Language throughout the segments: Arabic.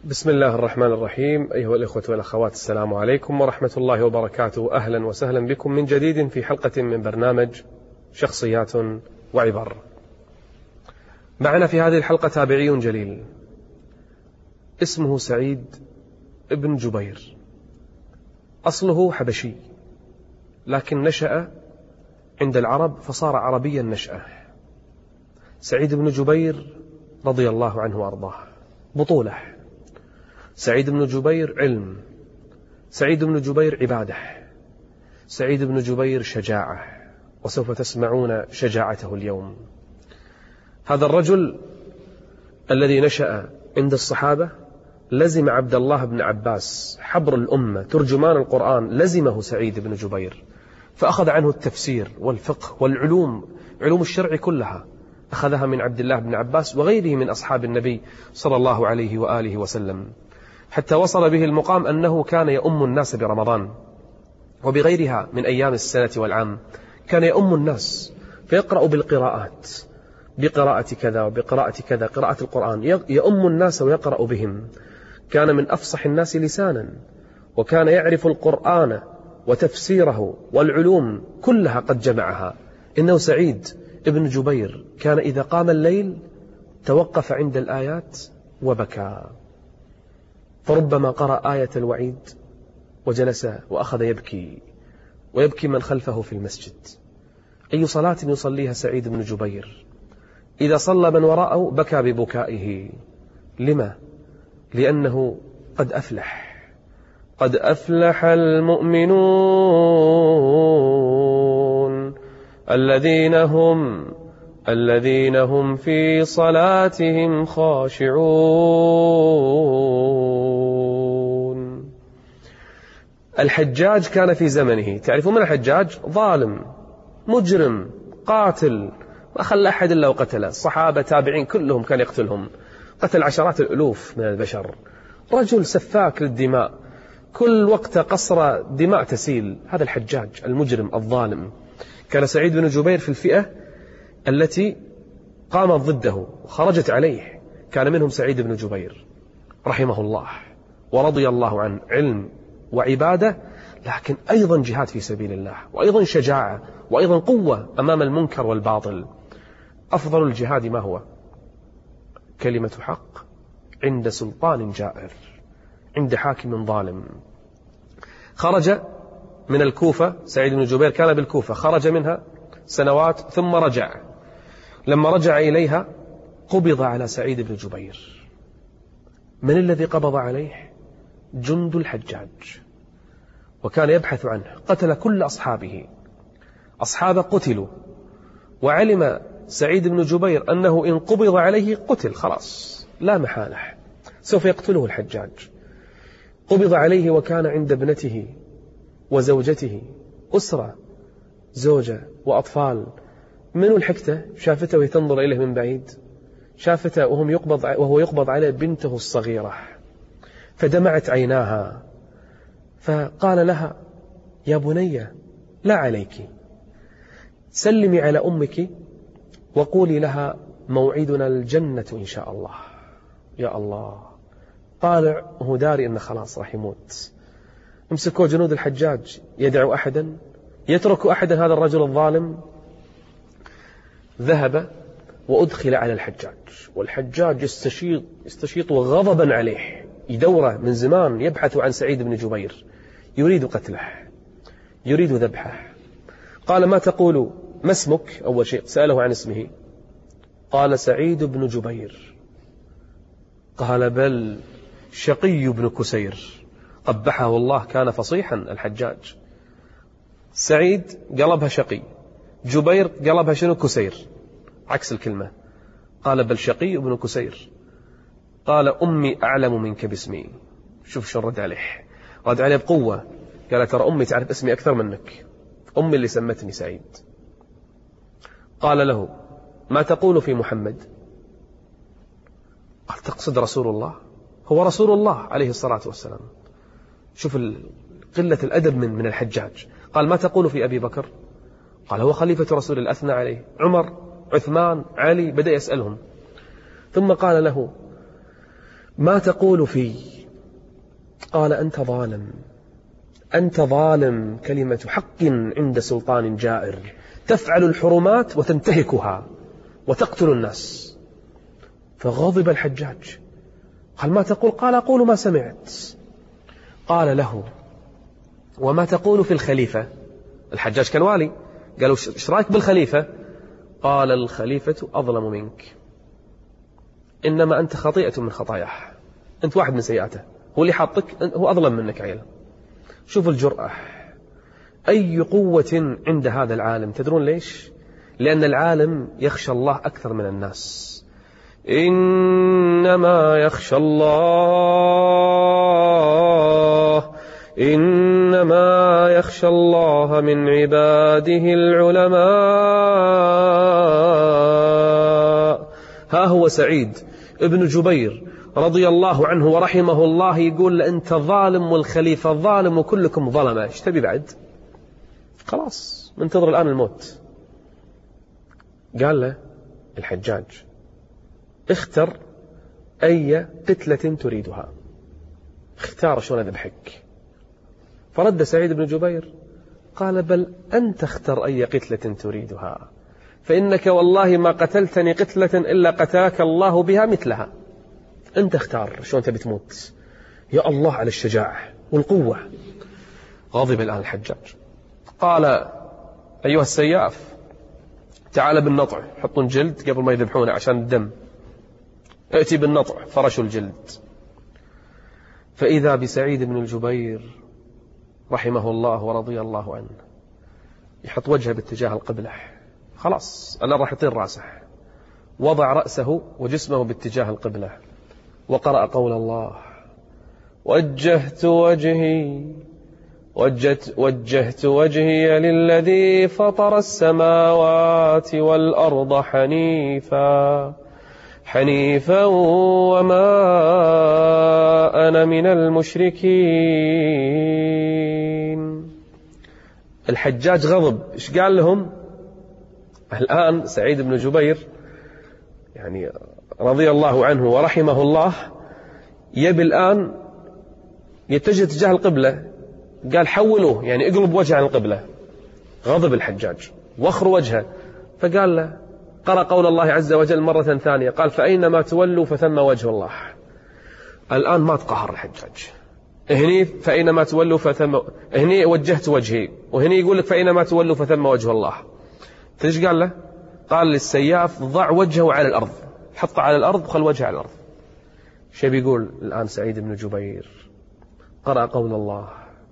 بسم الله الرحمن الرحيم. أيها الإخوة والأخوات، السلام عليكم ورحمة الله وبركاته. أهلا وسهلا بكم من جديد في حلقة من برنامج شخصيات وعبر. معنا في هذه الحلقة تابعي جليل اسمه سعيد بن جبير، أصله حبشي لكن نشأ عند العرب فصار عربيا نشأة. سعيد بن جبير رضي الله عنه وأرضاه بطولة، سعيد بن جبير علم، سعيد بن جبير عبادة، سعيد بن جبير شجاعة، وسوف تسمعون شجاعته اليوم. هذا الرجل الذي نشأ عند الصحابة لزم عبد الله بن عباس حبر الأمة ترجمان القرآن، لزمه سعيد بن جبير فأخذ عنه التفسير والفقه والعلوم، علوم الشرع كلها أخذها من عبد الله بن عباس وغيره من أصحاب النبي صلى الله عليه وآله وسلم، حتى وصل به المقام أنه كان يؤم الناس برمضان وبغيرها من أيام السنة والعام، كان يؤم الناس فيقرأ بالقراءات، بقراءة كذا وبقراءة كذا، قراءة القرآن يؤم الناس ويقرأ بهم. كان من أفصح الناس لسانا، وكان يعرف القرآن وتفسيره والعلوم كلها قد جمعها. إنه سعيد ابن جبير كان إذا قام الليل توقف عند الآيات وبكى، فربما قرأ آية الوعيد وجلس وأخذ يبكي ويبكي من خلفه في المسجد. أي صلاة يصليها سعيد بن جبير إذا صلى من وراءه بكى ببكائه. لما؟ لأنه قد أفلح، قد أفلح المؤمنون الذين هم في صلاتهم خاشعون. الحجاج كان في زمنه، تعرفون من الحجاج؟ ظالم مجرم قاتل، ما خلى أحد إلا وقتله. الصحابة تابعين كلهم كان يقتلهم، قتل عشرات الألوف من البشر، رجل سفاك للدماء، كل وقت قصر دماء تسيل. هذا الحجاج المجرم الظالم. كان سعيد بن جبير في الفئة التي قامت ضده وخرجت عليه، كان منهم سعيد بن جبير رحمه الله ورضي الله عنه، علم وعبادة، لكن أيضا جهاد في سبيل الله، وأيضا شجاعة، وأيضا قوة أمام المنكر والباطل. أفضل الجهاد ما هو؟ كلمة حق عند سلطان جائر، عند حاكم ظالم. خرج من الكوفة، سعيد بن جبير كان بالكوفة، خرج منها سنوات ثم رجع. لما رجع إليها قبض على سعيد بن جبير. من الذي قبض عليه؟ جند الحجاج، وكان يبحث عنه، قتل كل أصحابه، أصحابه قتلوا، وعلم سعيد بن جبير أنه إن قبض عليه قتل خلاص لا محالة، سوف يقتله الحجاج. قبض عليه وكان عند ابنته وزوجته، أسرة، زوجة وأطفال. منو الحكته؟ شافته وهي تنظر إليه من بعيد، شافته وهو يقبض عليه بنته الصغيرة، فدمعت عيناها، فقال لها: يا بني لا عليك، سلمي على أمك وقولي لها موعدنا الجنة إن شاء الله. يا الله، طالع هو داري إنه خلاص راح يموت. امسكوا جنود الحجاج، يدعو أحدا، يترك أحدا هذا الرجل الظالم. ذهب وأدخل على الحجاج، والحجاج يستشيط غضبا عليه، يدوره من زمان، يبحث عن سعيد بن جبير، يريد قتله، يريد ذبحه. قال: ما تقول؟ ما اسمك؟ أول شيء سأله عن اسمه، قال: سعيد بن جبير. قال: بل شقي بن كسير. قبحه الله، كان فصيحا الحجاج. سعيد قلبها شقي، جبير قلبها شنو؟ كسير، عكس الكلمة. قال: بل شقي بن كسير. قال: أمي أعلم منك باسمي. شوف شو رد عليه، رد عليه بقوة، قال: ترى أمي تعرف اسمي أكثر منك، أمي اللي سمتني سعيد. قال له: ما تقول في محمد؟ قال: تقصد رسول الله؟ هو رسول الله عليه الصلاة والسلام. شوف قلة الأدب من الحجاج. قال: ما تقول في أبي بكر؟ قال: هو خليفة رسول الله، أثنى عليه، عمر، عثمان، علي، بدأ يسألهم. ثم قال له: ما تقول في؟ قال أنت ظالم، أنت ظالم، كلمة حق عند سلطان جائر، تفعل الحرمات وتنتهكها وتقتل الناس. فغضب الحجاج، قال ما تقول؟ قال أقول ما سمعت. قال له وما تقول في الخليفة؟ الحجاج كان والي، قالوا ايش رايك بالخليفة؟ قال الخليفة أظلم منك، إنما أنت خطيئة من خطاياه، أنت واحد من سيئاته، هو اللي حاطك، هو أظلم منك عيل. شوف الجرأة، أي قوة عند هذا العالم. تدرون ليش؟ لأن العالم يخشى الله أكثر من الناس. إنما يخشى الله من عباده العلماء. ها هو سعيد ابن جبير رضي الله عنه ورحمه الله يقول أنت ظالم والخليفة ظالم وكلكم ظلمة، ايش تبي بعد؟ خلاص منتظر الآن الموت. قال له الحجاج اختر أي قتلة تريدها، اختار شلون أذبحك. فرد سعيد بن جبير قال بل أنت اختر أي قتلة تريدها، فإنك والله ما قتلتني قتلة إلا قتلك الله بها مثلها. أنت اختار شلون تبي تموت. يا الله على الشجاعة والقوة. غضب الآن الحجاج، قال أيها السياف تعال بالنطع، حطون جلد قبل ما يذبحونه عشان الدم، ائتي بالنطع. فرشوا الجلد، فإذا بسعيد بن الجبير رحمه الله ورضي الله عنه يحط وجهه باتجاه القبلة، خلاص الآن راح يطير رأسه، وضع رأسه وجسمه باتجاه القبلة وقرأ قول الله وجهت وجهي للذي فطر السماوات والأرض حنيفا وما أنا من المشركين. الحجاج غضب، إيش قال لهم؟ الآن سعيد بن جبير يعني رضي الله عنه ورحمه الله يبي الآن يتجه تجاه القبلة، قال حولوه يعني اقلب وجهه عن القبلة. غضب الحجاج واخر وجهه، فقال له قرأ قول الله عز وجل مرة ثانية، قال فأينما تولوا فثم وجه الله. الآن ما تقهر الحجاج، هني فأينما تولوا فثم، هني وجهت وجهي، وهني يقول لك فأينما تولوا فثم وجه الله. ايش قال له؟ قال للسياف ضع وجهه على الأرض، حطه على الأرض وخل وجهه على الأرض. شو بيقول الآن سعيد بن جبير؟ قرأ قول الله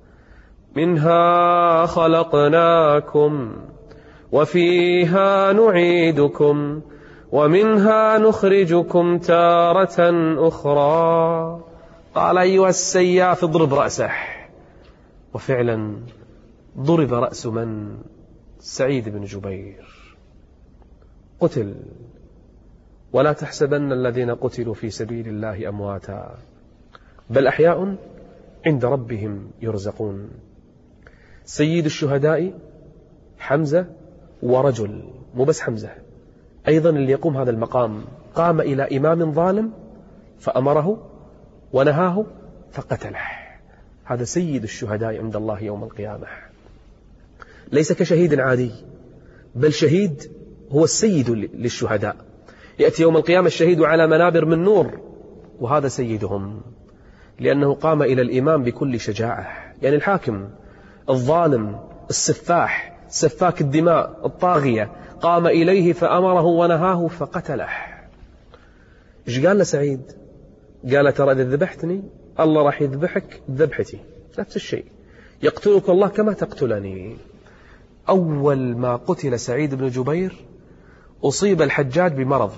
منها خلقناكم وفيها نعيدكم ومنها نخرجكم تارة أخرى. قال أيها السياف اضرب رأسه. وفعلا ضرب رأس من؟ سعيد بن جبير، قتل. ولا تحسبن الذين قتلوا في سبيل الله أمواتا بل أحياء عند ربهم يرزقون. سيد الشهداء حمزة، ورجل مو بس حمزة أيضا اللي يقوم هذا المقام، قام إلى إمام ظالم فأمره ونهاه فقتله. هذا سيد الشهداء عند الله يوم القيامة، ليس كشهيد عادي، بل شهيد هو السيد للشهداء. يأتي يوم القيامة الشهيد على منابر من نور، وهذا سيدهم لأنه قام إلى الإمام بكل شجاعة. يعني الحاكم الظالم السفاح سفاك الدماء الطاغية قام إليه فأمره ونهاه فقتله. إيش قال لسعيد؟ قال ترى إذا ذبحتني الله راح يذبحك ذبحتي، نفس الشيء، يقتلك الله كما تقتلني. أول ما قتل سعيد بن جبير أصيب الحجاج بمرض،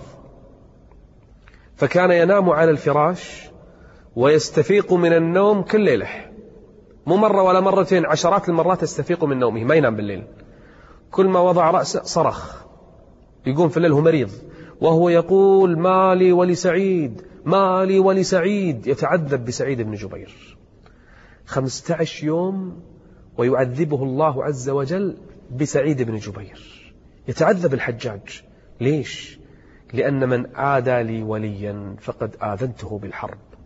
فكان ينام على الفراش ويستفيق من النوم كل ليلة، مو مرة ولا مرتين، عشرات المرات يستفيق من نومه، ما ينام بالليل. كل ما وضع رأسه صرخ، يقوم في الليل هو مريض وهو يقول مالي ولسعيد مالي ولسعيد، يتعذب بسعيد بن جبير 15 يوم ويعذبه الله عز وجل بسعيد بن جبير. يتعذب الحجاج. ليش؟ لأن من عادى لي وليا فقد آذنته بالحرب.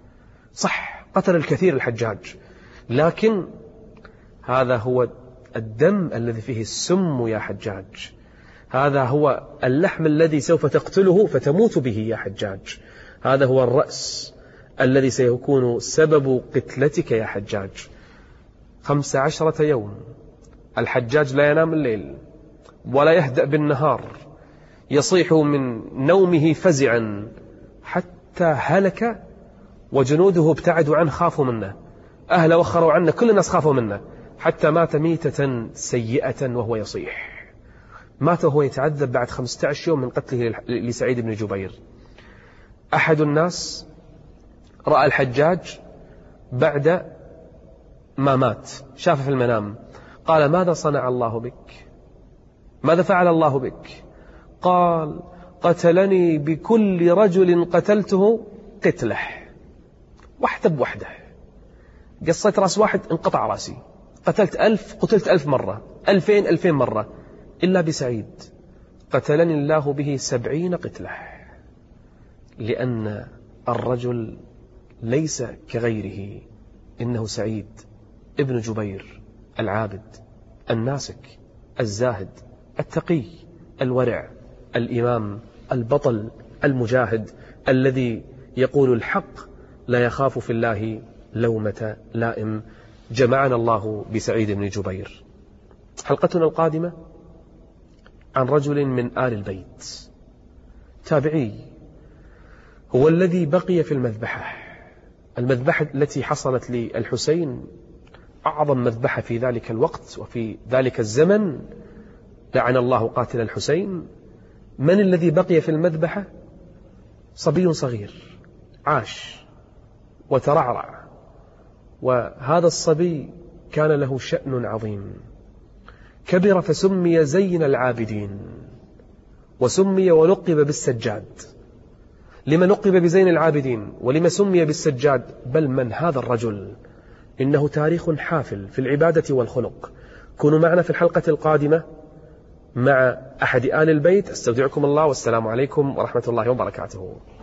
صح قتل الكثير الحجاج، لكن هذا هو الدم الذي فيه السم يا حجاج، هذا هو اللحم الذي سوف تقتله فتموت به يا حجاج، هذا هو الرأس الذي سيكون سبب قتلتك يا حجاج. 15 يوم الحجاج لا ينام الليل ولا يهدأ بالنهار، يصيح من نومه فزعا حتى هلك، وجنوده ابتعدوا عنه، خافوا منه، أهله وخروا عنه، كل الناس خافوا منه، حتى مات ميتة سيئة وهو يصيح، مات وهو يتعذب بعد 15 يوم من قتله لسعيد بن جبير. أحد الناس رأى الحجاج بعد ما مات، شاف في المنام، قال: ماذا صنع الله بك؟ ماذا فعل الله بك؟ قال: قتلني بكل رجل قتلته قتله، واحدة بوحدة، قصيت رأس واحد انقطع رأسي، قتلت 1000 قتلت 1000 مرة، 2000 مرة، إلا بسعيد قتلني الله به 70 قتلة، لأن الرجل ليس كغيره، إنه سعيد ابن جبير العابد الناسك الزاهد التقي الورع الإمام البطل المجاهد الذي يقول الحق لا يخاف في الله لومة لائم. جمعنا الله بسعيد بن جبير. حلقتنا القادمة عن رجل من آل البيت، تابعي، هو الذي بقي في المذبحة التي حصلت للحسين، أعظم مذبحة في ذلك الوقت وفي ذلك الزمن، لعن الله قاتل الحسين. من الذي بقي في المذبحة؟ صبي صغير عاش وترعرع، وهذا الصبي كان له شأن عظيم، كبر فسمي زين العابدين، وسمي ولقب بالسجاد. لما لقب بزين العابدين ولما سمي بالسجاد؟ بل من هذا الرجل؟ إنه تاريخ حافل في العبادة والخلق. كونوا معنا في الحلقة القادمة مع أحد آل البيت. استودعكم الله، والسلام عليكم ورحمة الله وبركاته.